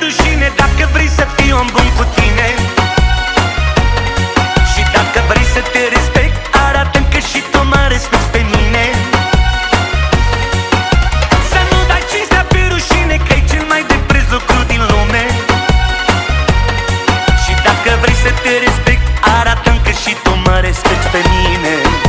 rușine dacă vrei să fii om bun cu tine. Și dacă vrei să te respect, arată-mi că și tu mă respecti pe mine. Să nu dai cinstea pe rușine, că e cel mai de preț lucru din lume. Și dacă vrei să te respect, arată-mi că și tu mă respecti pe mine.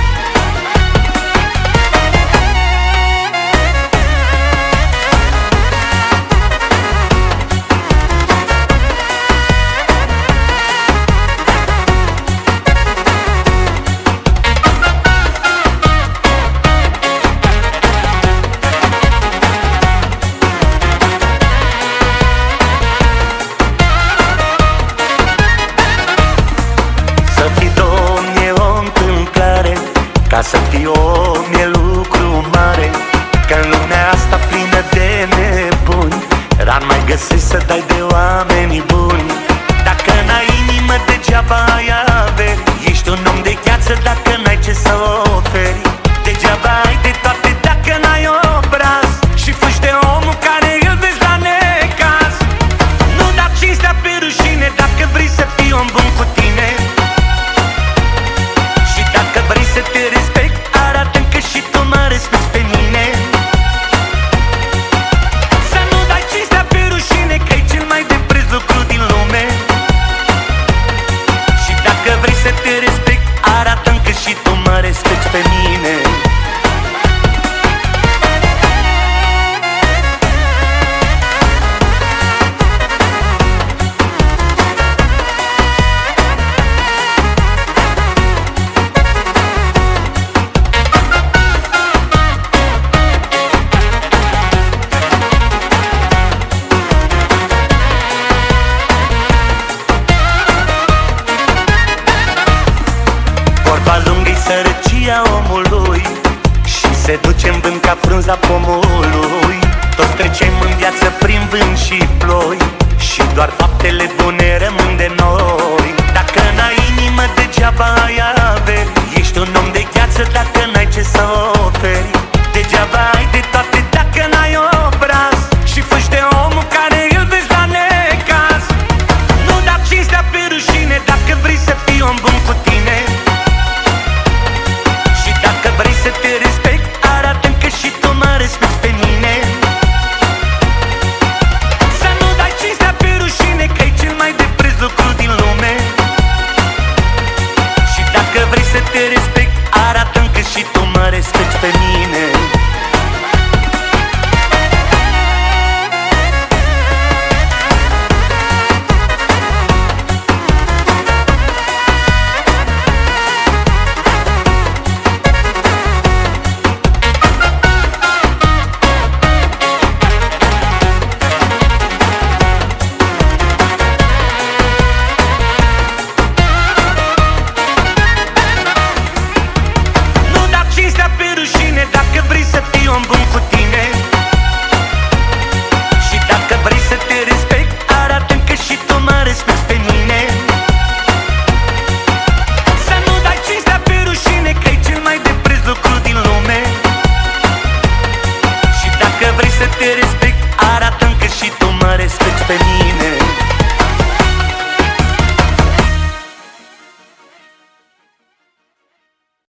Ca să fii om e lucru mare, că în lumea asta plină de nebuni, rar mai găsești să dai de oamenii buni. Dacă n-ai inimă, degeaba ai averi. Ești un om de gheață dacă n-ai ce să oferi. Degeaba ai de toate dacă n-ai obraz și fugi de omul care îl vezi la necaz. Nu da cinstea pe rușine dacă vrei să fii om bun cu tine. Și dacă vrei să te respect, arată-mi că și tu mă respecti pe mine. Să nu dai cinstea pe rușine, că e cel mai de preț lucru din lume. Și dacă vrei să te respect, arată-mi că și tu mă respecti pe mine. Vorba lungă-i sărăcia omului și se duce în vânt ca frunza pomului. Toți trecem în viață prin vânt și ploi și doar faptele bune rămân de noi. Dacă n-ai inimă, degeaba ai averi. Ești un om de gheață dacă n-ai ce să oferi. Degeaba ai de toate dacă n-ai obraz și fugi de omul care îl vezi la necaz. Nu da cinstea pe rușine dacă vrei să fii om bun cu tine. Și dacă vrei să te respect, arată-mi că și tu mă respecti pe